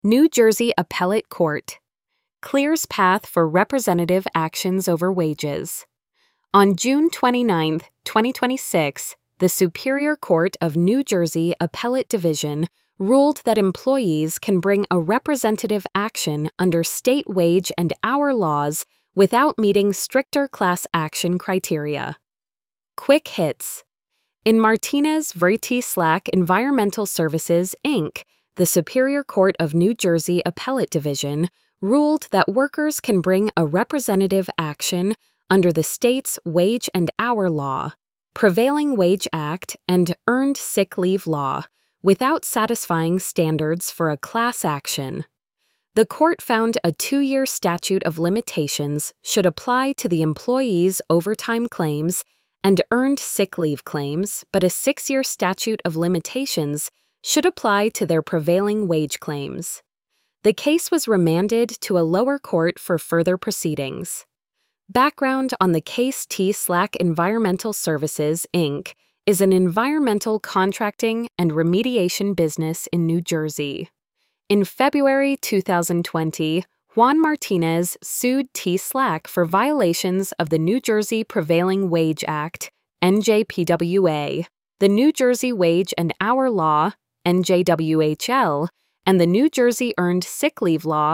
New Jersey Appellate Court clears path for representative actions over wages. On June 29, 2026, the Superior Court of New Jersey Appellate Division ruled that employees can bring a representative action under state wage and hour laws without meeting stricter class action criteria. Quick hits. In Martinez vs. Slack Environmental Services, Inc., the Superior Court of New Jersey Appellate Division ruled that workers can bring a representative action under the state's wage and hour law, Prevailing Wage Act, and Earned Sick Leave Law without satisfying standards for a class action. The court found a 2-year statute of limitations should apply to the employee's overtime claims and earned sick leave claims, but a 6-year statute of limitations should apply to their prevailing wage claims. The case was remanded to a lower court for further proceedings. Background on the case. Slack Environmental Services, Inc. is an environmental contracting and remediation business in New Jersey. In February 2020, Juan Martinez sued Slack for violations of the New Jersey Prevailing Wage Act, NJPWA, the New Jersey Wage and Hour Law, NJWHL, and the New Jersey Earned Sick Leave Law,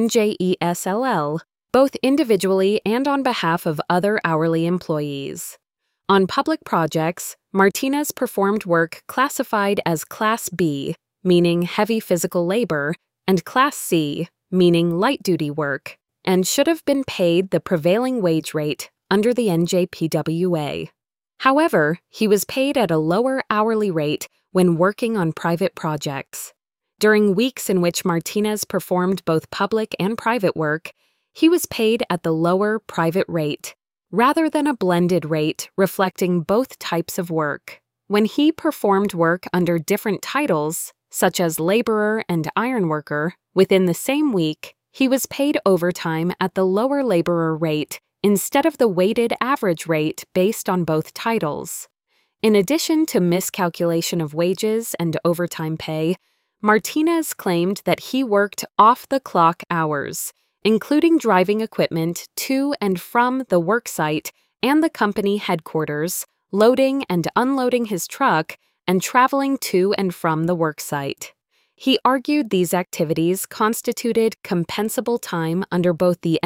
NJESLL, both individually and on behalf of other hourly employees. On public projects, Martinez performed work classified as Class B, meaning heavy physical labor, and Class C, meaning light-duty work, and should have been paid the prevailing wage rate under the NJPWA. However, he was paid at a lower hourly rate when working on private projects. During weeks in which Martinez performed both public and private work, he was paid at the lower private rate, rather than a blended rate reflecting both types of work. When he performed work under different titles, such as laborer and ironworker, within the same week, he was paid overtime at the lower laborer rate instead of the weighted average rate based on both titles. In addition to miscalculation of wages and overtime pay, Martinez claimed that he worked off-the-clock hours, including driving equipment to and from the worksite and the company headquarters, loading and unloading his truck, and traveling to and from the worksite. He argued these activities constituted compensable time under both the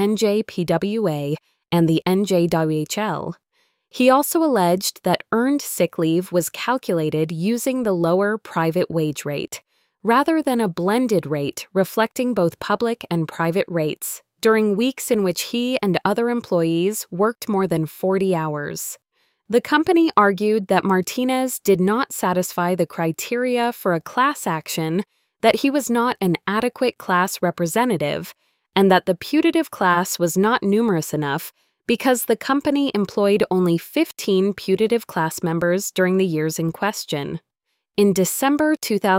NJPWA and the NJWHL. He also alleged that earned sick leave was calculated using the lower private wage rate, rather than a blended rate reflecting both public and private rates, during weeks in which he and other employees worked more than 40 hours. The company argued that Martinez did not satisfy the criteria for a class action, that he was not an adequate class representative, and that the putative class was not numerous enough because the company employed only 15 putative class members during the years in question. In December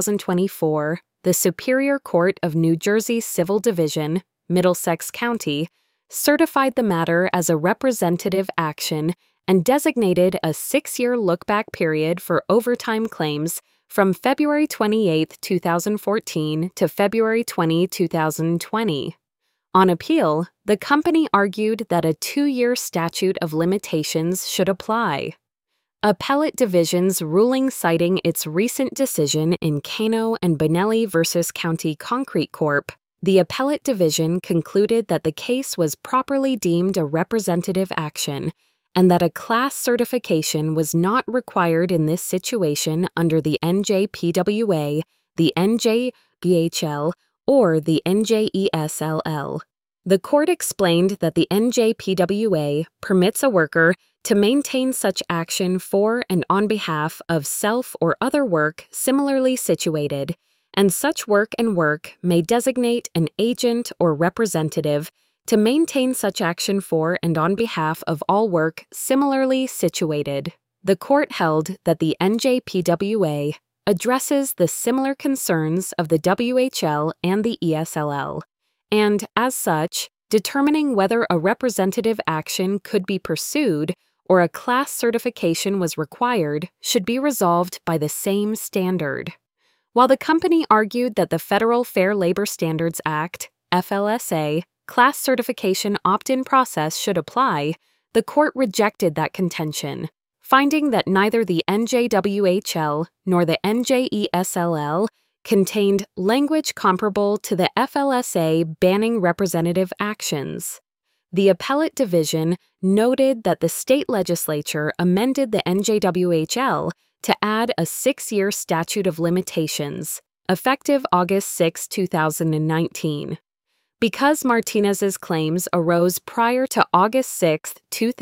2024, the Superior Court of New Jersey Civil Division, Middlesex County, certified the matter as a representative action and designated a 6-year look-back period for overtime claims from February 28, 2014 to February 20, 2020. On appeal, the company argued that a 2-year statute of limitations should apply. Appellate Division's ruling citing its recent decision in Cano and Bonelli v. County Concrete Corp., the Appellate Division concluded that the case was properly deemed a representative action and that a class certification was not required in this situation under the NJPWA, the NJBHL, or the NJESLL. The court explained that the NJPWA permits a worker to maintain such action for and on behalf of self or other work similarly situated, and such work may designate an agent or representative to maintain such action for and on behalf of all work similarly situated. The court held that the NJPWA addresses the similar concerns of the WHL and the ESLL, and, as such, determining whether a representative action could be pursued or a class certification was required should be resolved by the same standard. While the company argued that the Federal Fair Labor Standards Act, FLSA, class certification opt-in process should apply, the court rejected that contention, finding that neither the NJWHL nor the NJESLL contained language comparable to the FLSA banning representative actions. The appellate division noted that the state legislature amended the NJWHL to add a 6-year statute of limitations, effective August 6, 2019. Because Martinez's claims arose prior to August 6,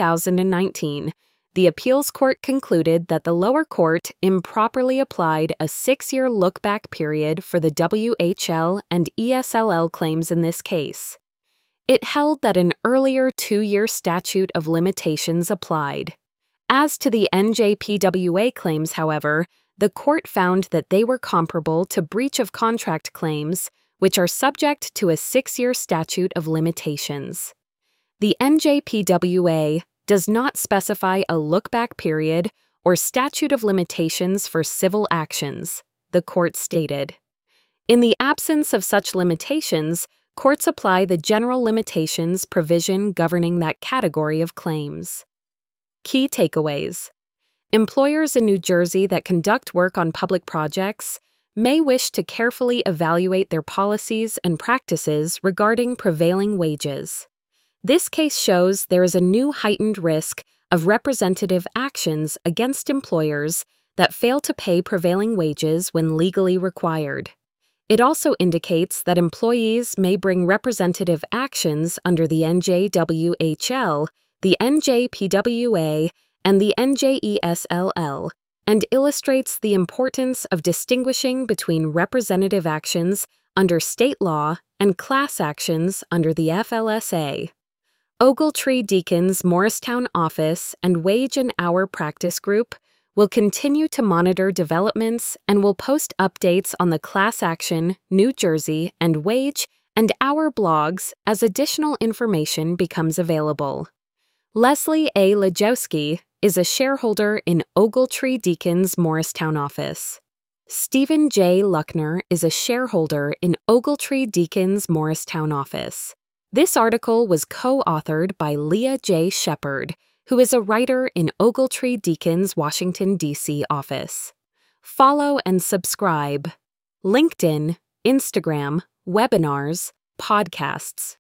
2019, the appeals court concluded that the lower court improperly applied a 6-year look-back period for the WHL and ESLL claims in this case. It held that an earlier 2-year statute of limitations applied. As to the NJPWA claims, however, the court found that they were comparable to breach of contract claims, which are subject to a 6-year statute of limitations. The NJPWA does not specify a look-back period or statute of limitations for civil actions, the court stated. In the absence of such limitations, courts apply the general limitations provision governing that category of claims. Key takeaways. Employers in New Jersey that conduct work on public projects may wish to carefully evaluate their policies and practices regarding prevailing wages. This case shows there is a new heightened risk of representative actions against employers that fail to pay prevailing wages when legally required. It also indicates that employees may bring representative actions under the NJWHL, the NJPWA, and the NJESLL, and illustrates the importance of distinguishing between representative actions under state law and class actions under the FLSA. Ogletree Deacon's Morristown office and Wage and Hour Practice Group will continue to monitor developments and will post updates on the class action, New Jersey, and wage and hour blogs as additional information becomes available. Leslie A. Lajowski is a shareholder in Ogletree Deacon's Morristown office. Stephen J. Luckner is a shareholder in Ogletree Deacon's Morristown office. This article was co-authored by Leah J. Shepard, who is a writer in Ogletree Deacon's Washington, D.C. office. Follow and subscribe. LinkedIn, Instagram, webinars, podcasts.